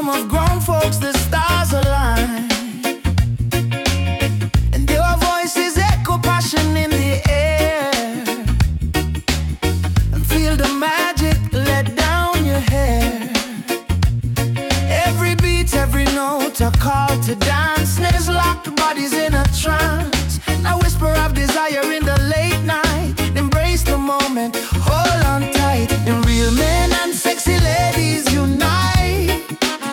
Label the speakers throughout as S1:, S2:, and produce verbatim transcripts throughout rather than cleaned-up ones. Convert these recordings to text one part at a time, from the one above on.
S1: room of grown folks, the stars align, and their voices echo passion in the air. And feel the magic let down your hair. Every beat, every note, a call to dance. Snares locked bodies in a trance. A whisper of desire in the late night. Embrace the moment, hold on tight. And real men and sexy ladies unite.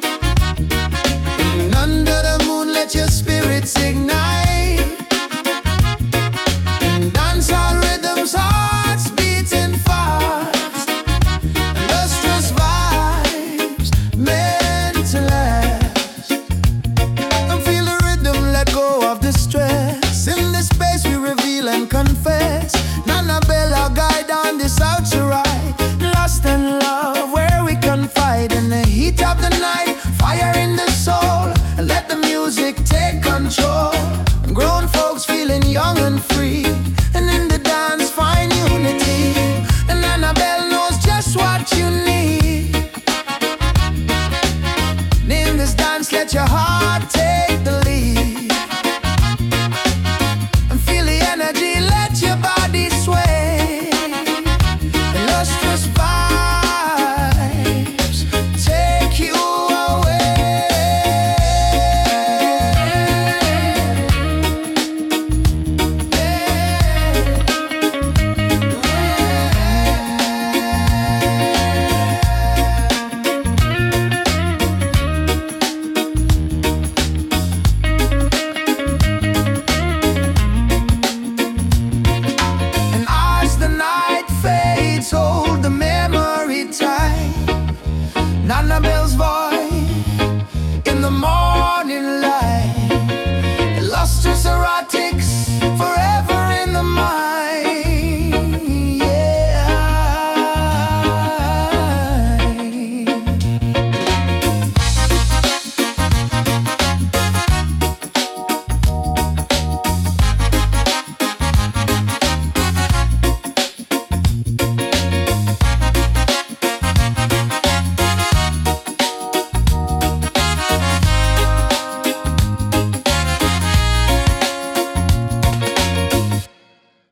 S1: And under the moon let your spirits ignite. And dance on rhythms, hearts beating fast. And lustrous vibes meant to last. And feel the rhythm, let go of the stress. In this space we reveal and confess. Annabelle, our guide on this outer ride. Lost in love, where we confide. In the heat of the night, fire in the soul. And let the music take control. And grown folks feeling young and free. And in the dance find unity. And Annabelle knows just what you need. And in this dance let your heart take the lead. And feel the energy, let your body sway. The lustrous vibes take you away. And as the night fades, hold the memory tight. Annabelle's voice in the morning.